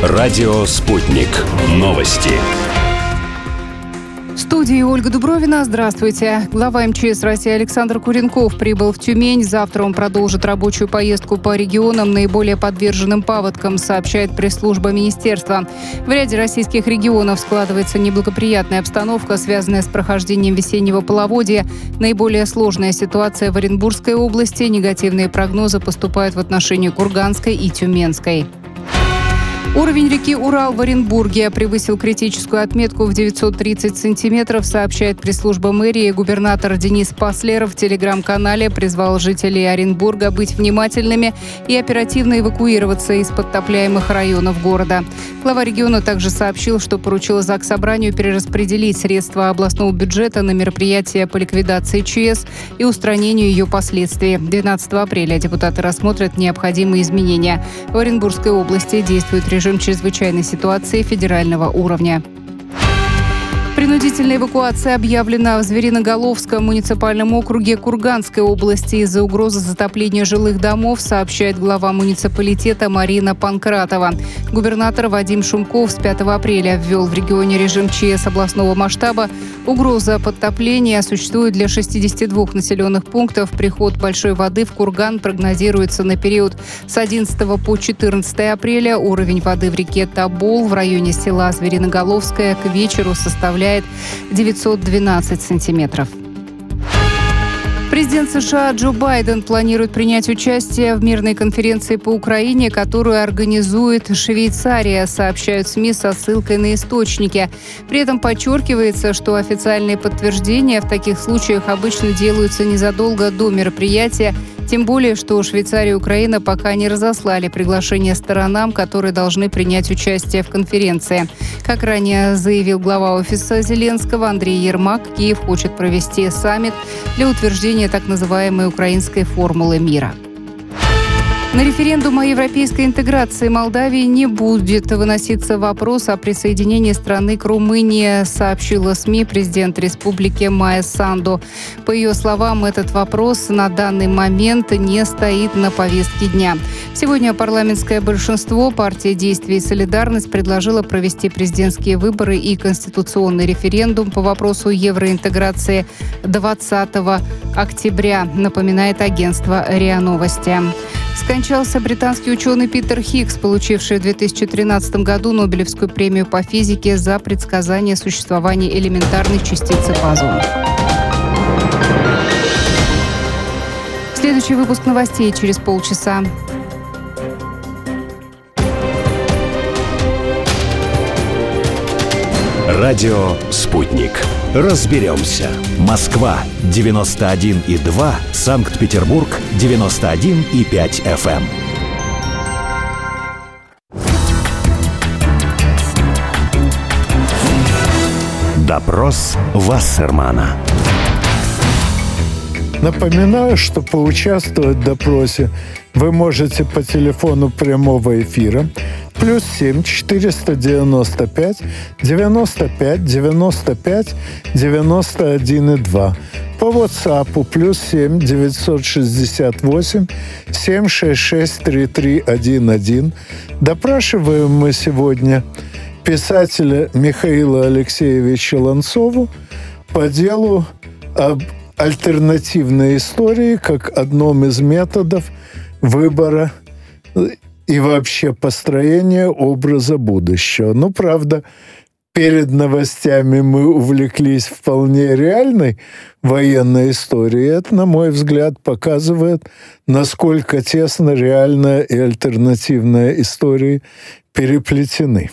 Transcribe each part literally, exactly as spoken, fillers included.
Радио «Спутник». Новости. В студии Ольга Дубровина. Здравствуйте. Глава МЧС России Александр Куренков прибыл в Тюмень. Завтра он продолжит рабочую поездку по регионам, наиболее подверженным паводкам, сообщает пресс-служба министерства. В ряде российских регионов складывается неблагоприятная обстановка, связанная с прохождением весеннего половодья. Наиболее сложная ситуация в Оренбургской области. Негативные прогнозы поступают в отношении Курганской и Тюменской. Уровень реки Урал в Оренбурге превысил критическую отметку в девятьсот тридцать сантиметров, сообщает пресс-служба мэрии. Губернатор Денис Паслер в телеграм-канале призвал жителей Оренбурга быть внимательными и оперативно эвакуироваться из подтопляемых районов города. Глава региона также сообщил, что поручил Заксобранию перераспределить средства областного бюджета на мероприятия по ликвидации ЧС и устранению ее последствий. двенадцатого апреля депутаты рассмотрят необходимые изменения. В Оренбургской области действует режим Режим чрезвычайной ситуации федерального уровня. Принудительная эвакуация объявлена в Звериноголовском муниципальном округе Курганской области из-за угрозы затопления жилых домов, сообщает глава муниципалитета Марина Панкратова. Губернатор Вадим Шумков с пятого апреля ввел в регионе режим ЧС областного масштаба. Угроза подтопления существует для шестидесяти двух населенных пунктов. Приход большой воды в Курган прогнозируется на период с одиннадцатого по четырнадцатое апреля. Уровень воды в реке Тобол в районе села Звериноголовское к вечеру составляет девятьсот двенадцать сантиметров. Президент США Джо Байден планирует принять участие в мирной конференции по Украине, которую организует Швейцария, сообщают СМИ со ссылкой на источники. При этом подчеркивается, что официальные подтверждения в таких случаях обычно делаются незадолго до мероприятия, тем более, что Швейцария и Украина пока не разослали приглашение сторонам, которые должны принять участие в конференции. Как ранее заявил глава офиса Зеленского Андрей Ермак, Киев хочет провести саммит для утверждения так называемой украинской формулы мира. На референдум о европейской интеграции Молдавии не будет выноситься вопрос о присоединении страны к Румынии, сообщила СМИ президент республики Майя Санду. По ее словам, этот вопрос на данный момент не стоит на повестке дня. Сегодня парламентское большинство партии «Действие и солидарность» предложило провести президентские выборы и конституционный референдум по вопросу евроинтеграции двадцатого октября, напоминает агентство РИА Новости. Скончался британский ученый Питер Хиггс, получивший в две тысячи тринадцатом году Нобелевскую премию по физике за предсказание существования элементарной частицы бозона. Следующий выпуск новостей через полчаса. Радио «Спутник». Разберемся. Москва девяносто один и два, Санкт-Петербург девяносто один и пять эф эм. Допрос Вассермана. Напоминаю, что поучаствовать в допросе вы можете по телефону прямого эфира плюс семь четыреста девяносто пять девяносто пять девяносто пять девяносто один и два. По WhatsApp плюс семь девятьсот шестьдесят восемь семь шесть шесть три три один один. Допрашиваем мы сегодня писателя Михаила Алексеевича Ланцову по делу об альтернативной истории как одном из методов выбора и вообще построения образа будущего. Ну, правда, перед новостями мы увлеклись вполне реальной военной историей. Это, на мой взгляд, показывает, насколько тесно реальная и альтернативная истории переплетены.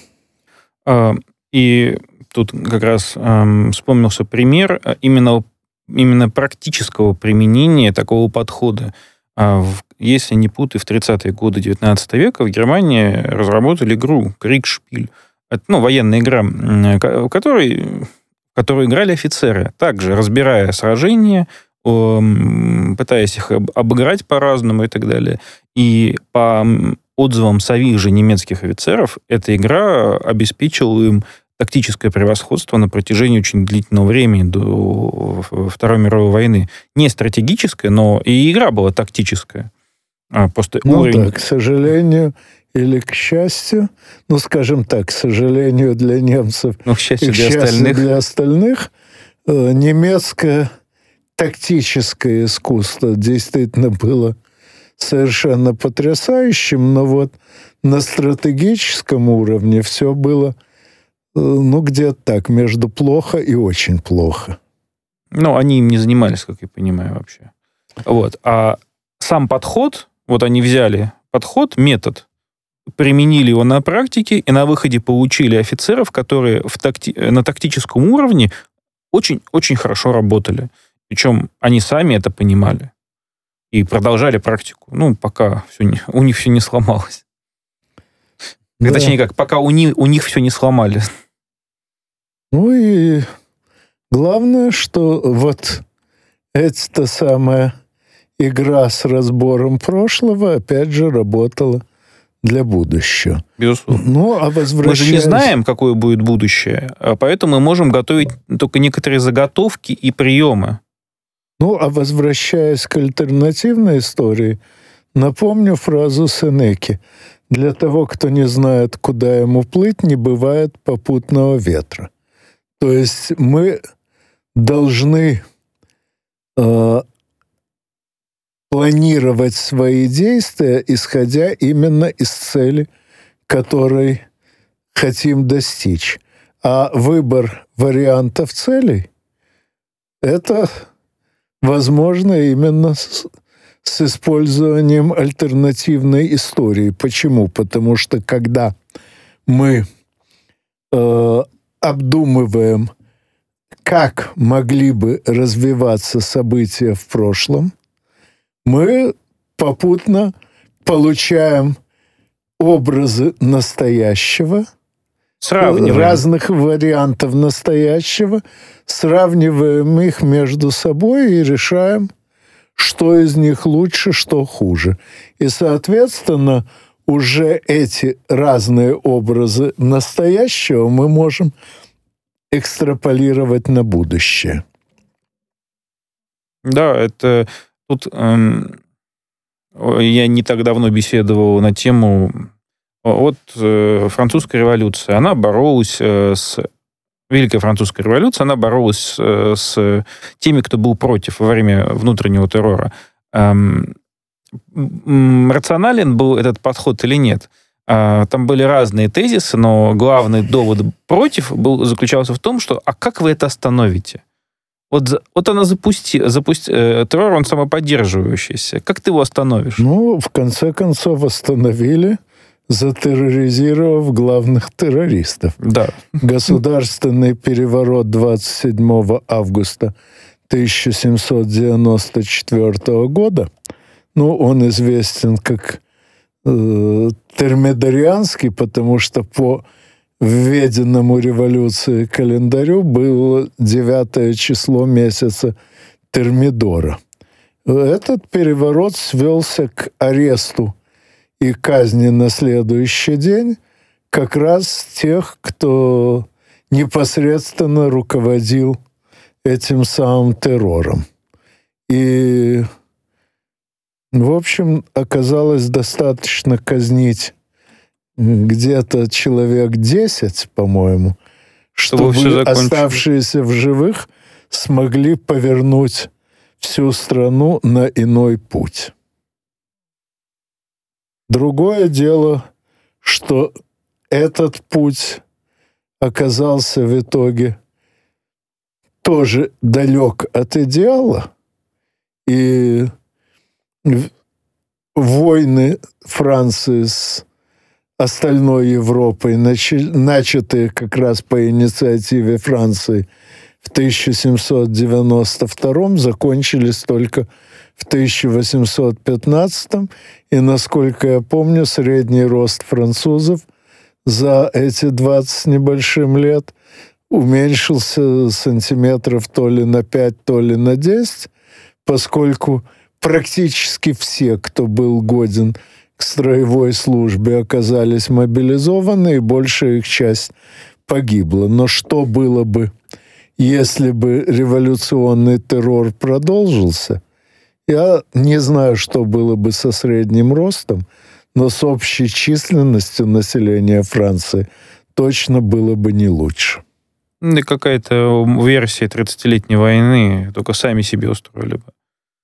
И тут как раз вспомнился пример именно, именно практического применения такого подхода. Если не путаю, в тридцатые годы девятнадцатого века в Германии разработали игру «Кригшпиль». Это, ну, военная игра, в которой, в которой играли офицеры, также разбирая сражения, пытаясь их обыграть по-разному и так далее. И по отзывам самих же немецких офицеров, эта игра обеспечила им тактическое превосходство на протяжении очень длительного времени до Второй мировой войны. Не стратегическое, но и игра была тактическая. А просто ну уровень... да, к сожалению, или к счастью, ну, скажем так, к сожалению для немцев, ну, к счастью, и к для, счастью остальных. для остальных, немецкое тактическое искусство действительно было совершенно потрясающим, но вот на стратегическом уровне все было, ну, где-то так, между плохо и очень плохо. Ну, они им не занимались, как я понимаю, вообще. Вот. А сам подход, вот они взяли подход, метод, применили его на практике, и на выходе получили офицеров, которые в такти... на тактическом уровне очень-очень хорошо работали. Причем они сами это понимали. И продолжали практику. Ну, пока все не... у них все не сломалось. Да. Точнее, как, пока у них, у них все не сломали. Ну и главное, что вот эта самая игра с разбором прошлого опять же работала для будущего. Безусловно. Ну, а возвращаясь... Мы же не знаем, какое будет будущее, поэтому мы можем готовить только некоторые заготовки и приемы. Ну, а возвращаясь к альтернативной истории, напомню фразу Сенеки. Для того, кто не знает, куда ему плыть, не бывает попутного ветра. То есть мы должны э, планировать свои действия, исходя именно из цели, которой хотим достичь. А выбор вариантов целей – это возможно именно с, с использованием альтернативной истории. Почему? Потому что когда мы э, обдумываем, как могли бы развиваться события в прошлом, мы попутно получаем образы настоящего, Сравниваем. разных вариантов настоящего, сравниваем их между собой и решаем, что из них лучше, что хуже. И, соответственно, уже эти разные образы настоящего мы можем экстраполировать на будущее. Да, это тут эм, я не так давно беседовал на тему вот э, французская революция. Она боролась э, с Великая французская революция, она боролась э, с теми, кто был против во время внутреннего террора. Эм, рационален был этот подход или нет? Э, там были разные тезисы, но главный довод против был, заключался в том, что а как вы это остановите? Вот, вот она запусти, запусти, э, террор, он самоподдерживающийся. Как ты его остановишь? Ну, в конце концов, остановили, затерроризировав главных террористов. Да. Государственный переворот двадцать седьмого августа тысяча семьсот девяносто четвёртого года, ну, он известен как э, термидорианский, потому что по введенному революции календарю было девятое число месяца Термидора. Этот переворот свелся к аресту и казни на следующий день как раз тех, кто непосредственно руководил этим самым террором. И, в общем, оказалось достаточно казнить где-то человек десять, по-моему, чтобы, чтобы оставшиеся в живых смогли повернуть всю страну на иной путь. Другое дело, что этот путь оказался в итоге тоже далек от идеала, и войны Франции с остальной Европой, начатые как раз по инициативе Франции в тысяча семьсот девяносто втором, закончились только в тысяча восемьсот пятнадцатом, и, насколько я помню, средний рост французов за эти двадцать с небольшим лет уменьшился сантиметров то ли на пять, то ли на десять, поскольку практически все, кто был годен к строевой службе, оказались мобилизованы, и большая их часть погибла. Но что было бы, если бы революционный террор продолжился? Я не знаю, что было бы со средним ростом, но с общей численностью населения Франции точно было бы не лучше. Да какая-то версия тридцатилетней войны, только сами себе устроили бы.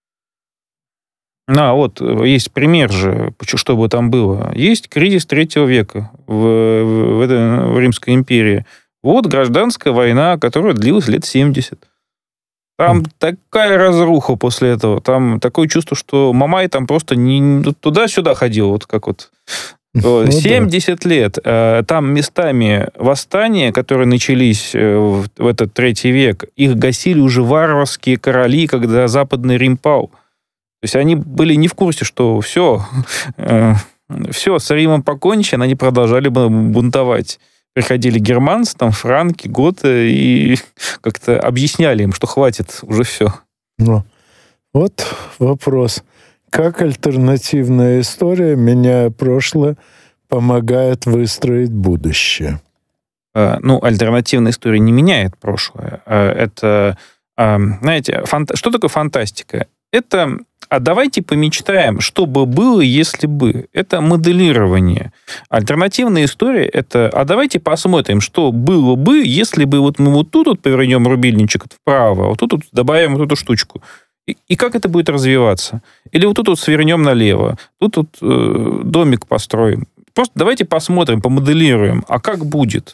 А, вот, есть пример же, что бы там было. Есть кризис третьего века в, в, в, этой, в Римской империи. Вот гражданская война, которая длилась лет семьдесят. Там mm. такая разруха после этого. Там такое чувство, что Мамай там просто не туда-сюда ходил, вот как вот ну, семьдесят да. лет. Там местами восстания, которые начались в этот третий век, их гасили уже варварские короли, когда Западный Рим пал. То есть они были не в курсе, что все, э, все, с Римом покончено, они продолжали бунтовать. Приходили германцы, там, франки, готы, и как-то объясняли им, что хватит, уже все. Ну, вот вопрос. Как альтернативная история, меняя прошлое, помогает выстроить будущее? Э, ну, альтернативная история не меняет прошлое. Э, это, э, знаете, фанта... что такое фантастика? Это, а давайте помечтаем, что бы было, если бы. Это моделирование. Альтернативная история – это, а давайте посмотрим, что было бы, если бы вот мы вот тут вот повернем рубильничек вправо, а вот тут вот добавим вот эту штучку. И, и как это будет развиваться? Или вот тут вот свернем налево, тут вот э, домик построим. Просто давайте посмотрим, помоделируем, а как будет?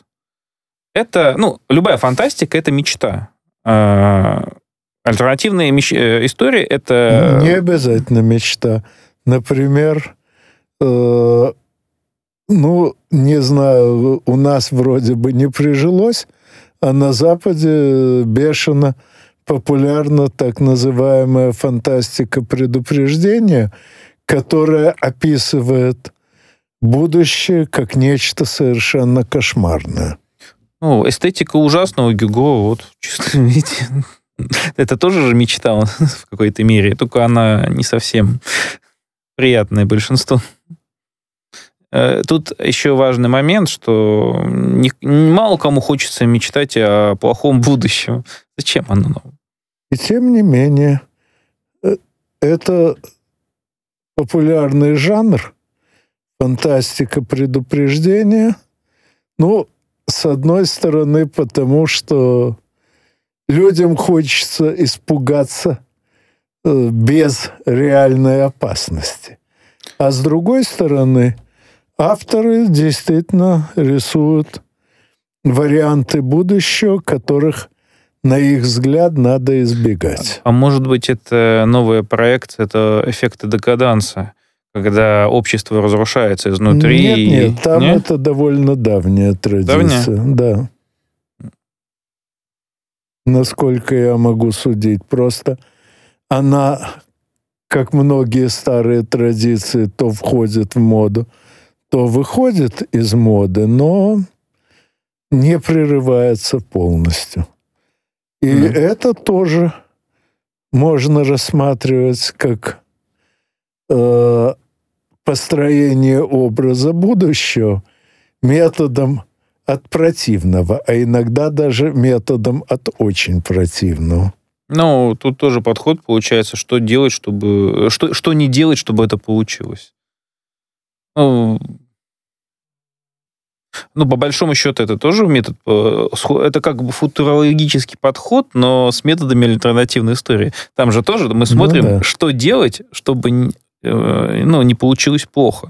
Это, ну, любая фантастика – это мечта. Альтернативная меч... история – это... Не обязательно мечта. Например, э, ну, не знаю, у нас вроде бы не прижилось, а на Западе бешено популярна так называемая фантастика предупреждения, которая описывает будущее как нечто совершенно кошмарное. Ну, эстетика ужасного Гюго, вот, чисто, видите... Это тоже же мечта в какой-то мере, только она не совсем приятная большинству. Тут еще важный момент, что не, мало кому хочется мечтать о плохом будущем. Зачем оно нам? И тем не менее, это популярный жанр, фантастика предупреждения. Ну, с одной стороны, потому что людям хочется испугаться э, без реальной опасности. А с другой стороны, авторы действительно рисуют варианты будущего, которых, на их взгляд, надо избегать. А может быть, это новая проекция, это эффекты декаданса, когда общество разрушается изнутри? Нет, нет, и... там нет? это довольно давняя традиция. Давняя? Да. Насколько я могу судить. Просто она, как многие старые традиции, то входит в моду, то выходит из моды, но не прерывается полностью. И mm. это тоже можно рассматривать как э, построение образа будущего методом от противного, а иногда даже методом от очень противного. Ну, тут тоже подход получается, что делать, чтобы... Что, что не делать, чтобы это получилось. Ну, ну, по большому счету, это тоже метод... Это как бы футурологический подход, но с методами альтернативной истории. Там же тоже мы смотрим, ну, да. что делать, чтобы ну, не получилось плохо.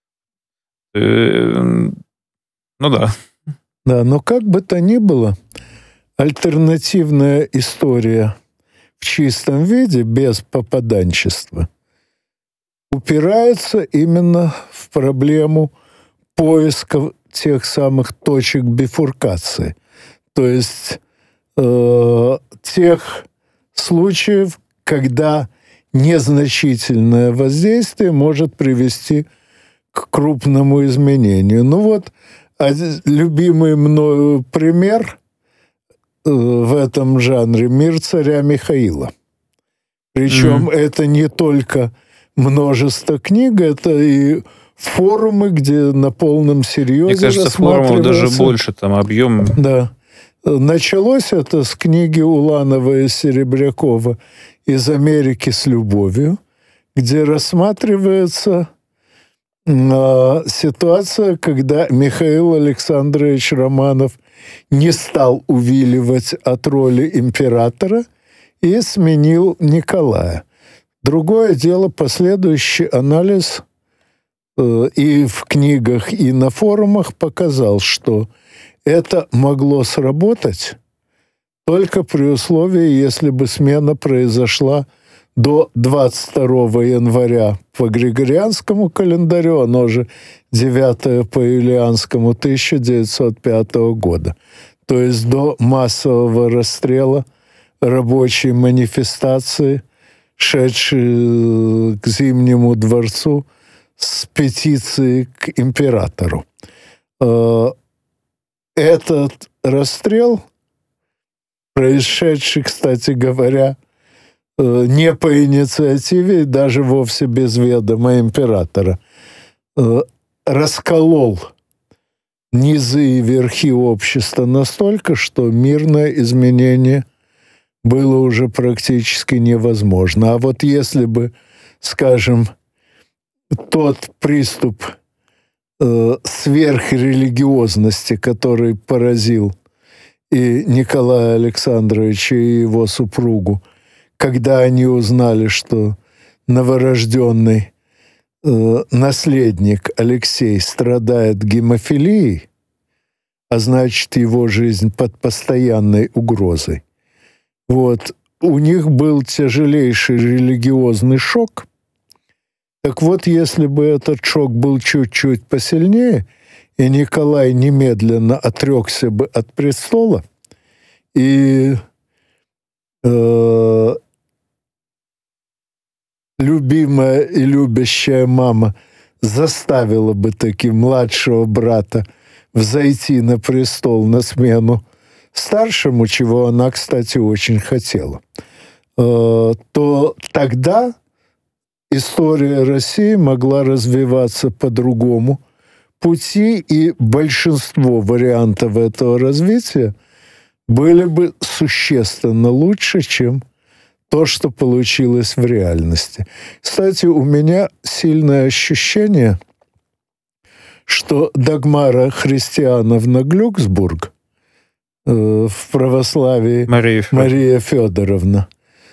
Ну, да. Да, но как бы то ни было, альтернативная история в чистом виде, без попаданчества, упирается именно в проблему поиска тех самых точек бифуркации. То есть э, тех случаев, когда незначительное воздействие может привести к крупному изменению. Ну вот, любимый мною пример в этом жанре — «Мир царя Михаила». Причем mm-hmm. это не только множество книг, это и форумы, где на полном серьезе Мне кажется, форумов даже больше, там объем. Да. Началось это с книги Уланова и Серебрякова «Из Америки с любовью», где рассматривается ситуация, когда Михаил Александрович Романов не стал увиливать от роли императора и сменил Николая. Другое дело, последующий анализ э, и в книгах, и на форумах показал, что это могло сработать только при условии, если бы смена произошла до двадцать второго января по Григорианскому календарю, оно же девятое по Юлианскому, тысяча девятьсот пятого года. То есть до массового расстрела рабочей манифестации, шедшей к Зимнему дворцу с петицией к императору. Этот расстрел, происшедший, кстати говоря, не по инициативе, даже вовсе без ведома императора, расколол низы и верхи общества настолько, что мирное изменение было уже практически невозможно. А вот если бы, скажем, тот приступ э, сверхрелигиозности, который поразил и Николая Александровича, и его супругу, когда они узнали, что новорожденный э, наследник Алексей страдает гемофилией, а значит, его жизнь под постоянной угрозой. Вот. У них был тяжелейший религиозный шок. Так вот, если бы этот шок был чуть-чуть посильнее, и Николай немедленно отрекся бы от престола, и э, любимая и любящая мама заставила бы таки младшего брата взойти на престол на смену старшему, чего она, кстати, очень хотела, то тогда история России могла развиваться по другому пути, и большинство вариантов этого развития были бы существенно лучше, чем то, что получилось в реальности. Кстати, у меня сильное ощущение, что Дагмара Христиановна Глюксбург в православии Мария, Мария Федоровна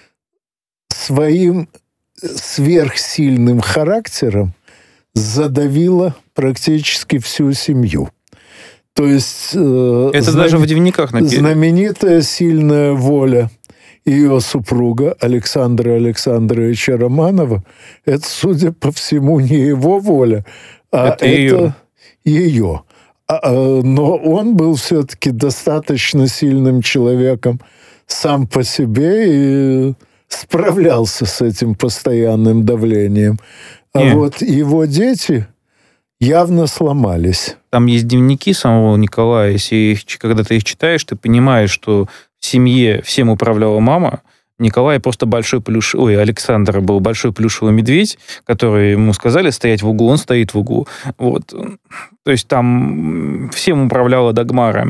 своим сверхсильным характером задавила практически всю семью. То есть это знам... даже в дневниках написано. Знаменитая сильная воля ее супруга Александра Александровича Романова, это, судя по всему, не его воля, а это, это ее. ее. Но он был все-таки достаточно сильным человеком сам по себе и справлялся с этим постоянным давлением. А Нет. вот его дети явно сломались. Там есть дневники самого Николая. Если их, когда ты их читаешь, ты понимаешь, что в семье всем управляла мама. Николай просто большой плюш... Ой, Александр был большой плюшевый медведь, который ему сказали стоять в углу, он стоит в углу. Вот. То есть там всем управляла Дагмара.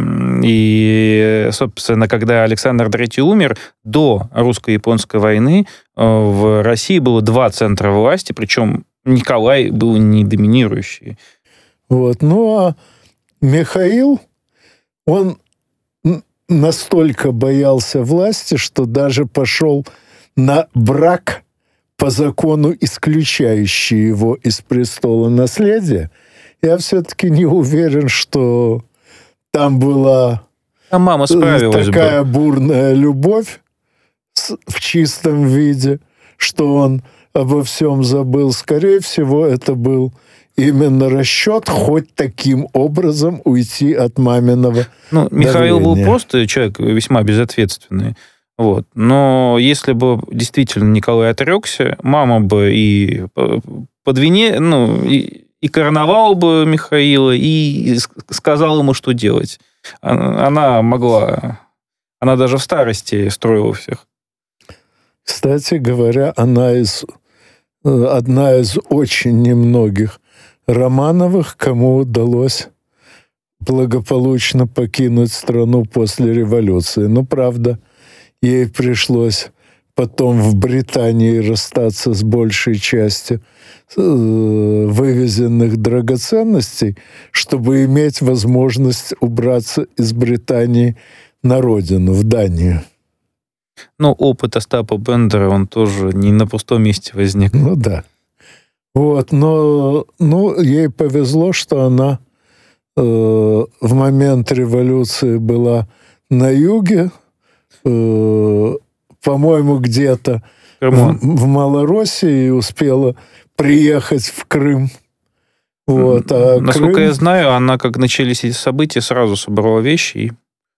И, собственно, когда Александр третий умер, до русско-японской войны в России было два центра власти, причем Николай был не доминирующий. Вот. Ну, а Михаил, он настолько боялся власти, что даже пошел на брак по закону, исключающий его из престола наследия. Я все-таки не уверен, что там была а мама справилась такая бы. бурная любовь в чистом виде, что он обо всем забыл. Скорее всего, это был именно расчет хоть таким образом уйти от маминого Ну, Михаил давления. был просто человек весьма безответственный. Вот. Но если бы действительно Николай отрекся, мама бы и под вине, ну, и, и короновала бы Михаила, и сказала ему, что делать. Она могла... Она даже в старости строила всех. Кстати говоря, она из, одна из очень немногих Романовых, кому удалось благополучно покинуть страну после революции. Но, правда, ей пришлось потом в Британии расстаться с большей частью э, вывезенных драгоценностей, чтобы иметь возможность убраться из Британии на родину, в Данию. Но опыт Остапа Бендера, он тоже не на пустом месте возник. Ну да. Вот, но ну, ей повезло, что она э, в момент революции была на юге, э, по-моему, где-то в, в Малороссии, и успела приехать в Крым. Вот, а Насколько Крым... я знаю, она, как начались эти события, сразу собрала вещи и...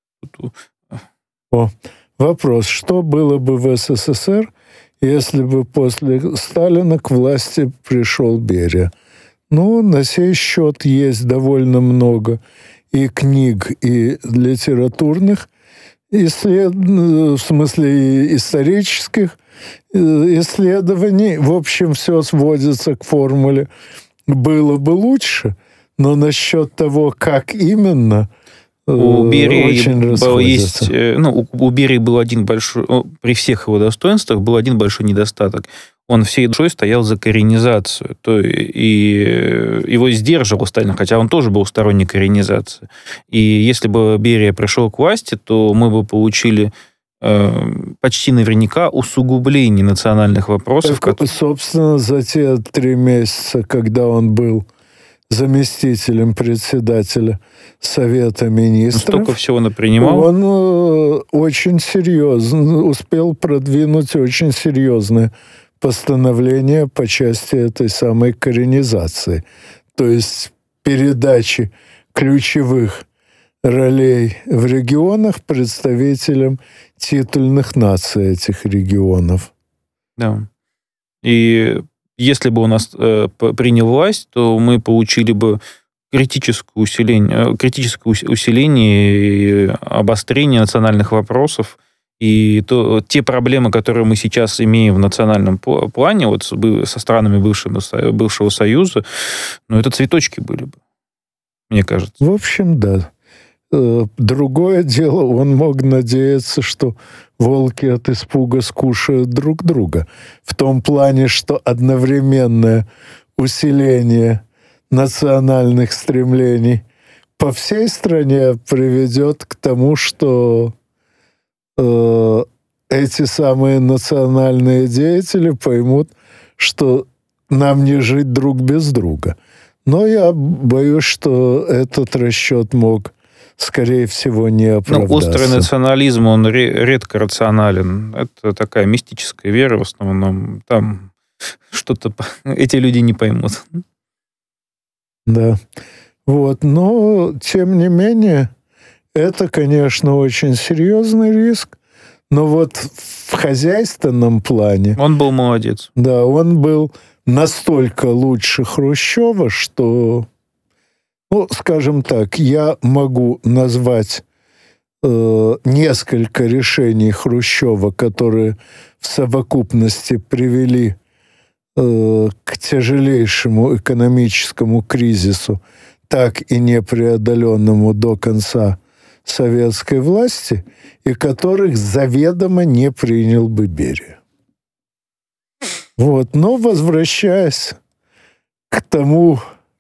О, вопрос, что было бы в СССР, если бы после Сталина к власти пришел Берия? Ну, на сей счет есть довольно много и книг, и литературных, исслед... в смысле исторических исследований. В общем, все сводится к формуле «было бы лучше», но насчет того, как именно... У Берии был, есть, ну, у Берии был один большой, при всех его достоинствах был один большой недостаток. Он всей душой стоял за коренизацию. То, и его сдерживал Сталин, хотя он тоже был сторонник коренизации. И если бы Берия пришел к власти, то мы бы получили э, почти наверняка усугубление национальных вопросов. Так, которые... Собственно, за те три месяца, когда он был заместителем председателя Совета Министров. Столько всего он принимал. Он э, очень серьезно успел продвинуть очень серьезное постановление по части этой самой коренизации. То есть передачи ключевых ролей в регионах представителям титульных наций этих регионов. Да. И если бы у нас э, принял власть, то мы получили бы критическое усиление, критическое усиление и обострение национальных вопросов. И то, те проблемы, которые мы сейчас имеем в национальном плане, вот со странами бывшего, бывшего Союза, ну, это цветочки были бы, мне кажется. В общем, да. Другое дело, он мог надеяться, что волки от испуга скушают друг друга. В том плане, что одновременное усиление национальных стремлений по всей стране приведет к тому, что э, эти самые национальные деятели поймут, что нам не жить друг без друга. Но я боюсь, что этот расчет мог, скорее всего, не оправдаться. Ну, острый национализм, он редко рационален. Это такая мистическая вера в основном. Там что-то эти люди не поймут. Да. Вот. Но, тем не менее, это, конечно, очень серьезный риск. Но вот в хозяйственном плане... Он был молодец. Да, он был настолько лучше Хрущева, что... Ну, скажем так, я могу назвать э, несколько решений Хрущева, которые в совокупности привели э, к тяжелейшему экономическому кризису, так и непреодоленному до конца советской власти, и которых заведомо не принял бы Берия. Вот. Но, возвращаясь к тому,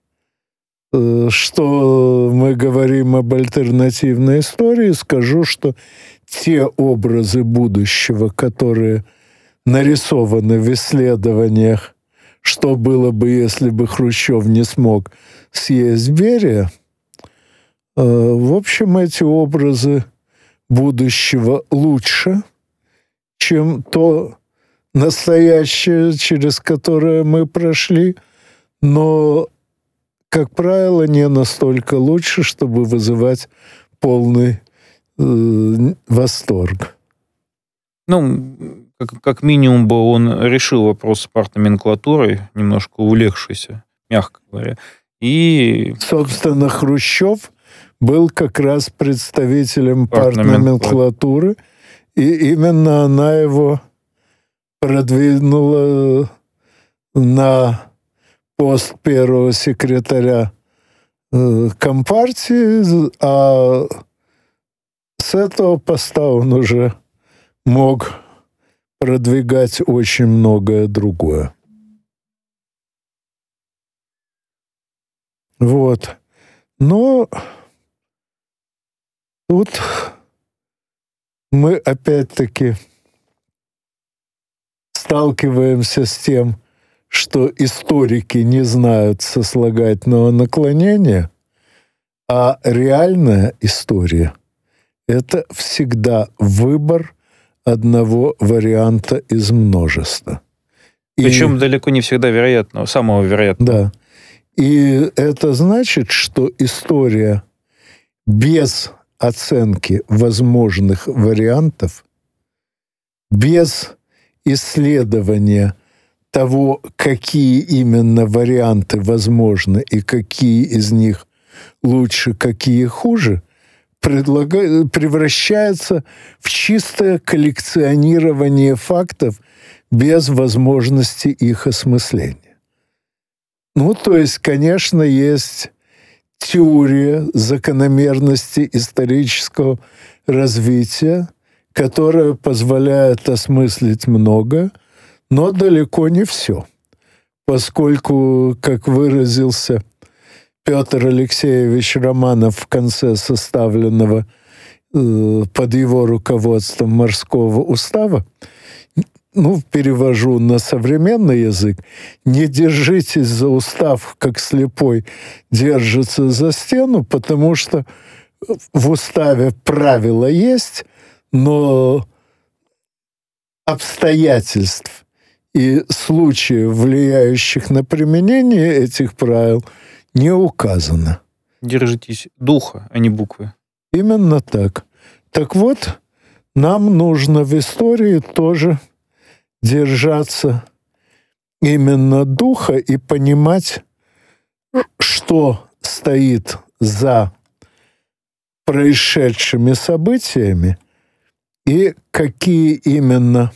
что мы говорим об альтернативной истории, скажу, что те образы будущего, которые нарисованы в исследованиях, что было бы, если бы Хрущев не смог съесть Берия, в общем, эти образы будущего лучше, чем то настоящее, через которое мы прошли, но, как правило, не настолько лучше, чтобы вызывать полный э, восторг. Ну, как, как минимум бы он решил вопрос с партноменклатурой, немножко увлекшийся, мягко говоря. И... Собственно, Хрущев был как раз представителем партноменклатуры, и именно она его продвинула на пост первого секретаря э, Компартии, а с этого поста он уже мог продвигать очень многое другое. Вот. Но тут мы опять-таки сталкиваемся с тем, что историки не знают сослагательного наклонения, а реальная история — это всегда выбор одного варианта из множества. Причем И, далеко не всегда вероятного, самого вероятного. Да. И это значит, что история без оценки возможных вариантов, без исследования того, какие именно варианты возможны и какие из них лучше, какие хуже, предлагает, превращается в чистое коллекционирование фактов без возможности их осмысления. Ну, то есть, конечно, есть теория закономерности исторического развития, которая позволяет осмыслить многое, но далеко не все. Поскольку, как выразился Петр Алексеевич Романов в конце составленного э, под его руководством морского устава, ну, перевожу на современный язык, не держитесь за устав, как слепой держится за стену, потому что в уставе правила есть, но обстоятельств и случаев, влияющих на применение этих правил, не указано. Держитесь духа, а не буквы. Именно так. Так вот, нам нужно в истории тоже держаться именно духа и понимать, что стоит за происшедшими событиями и какие именно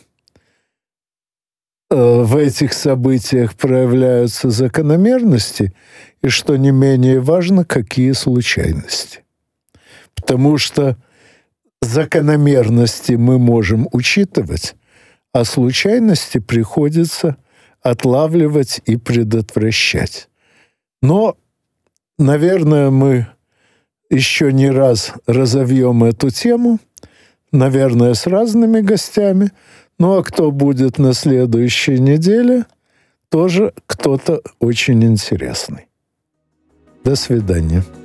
э, в этих событиях проявляются закономерности, и, что не менее важно, какие случайности. Потому что закономерности мы можем учитывать, а случайности приходится отлавливать и предотвращать. Но, наверное, мы еще не раз разовьем эту тему, наверное, с разными гостями. Ну, а кто будет на следующей неделе, тоже кто-то очень интересный. До свидания.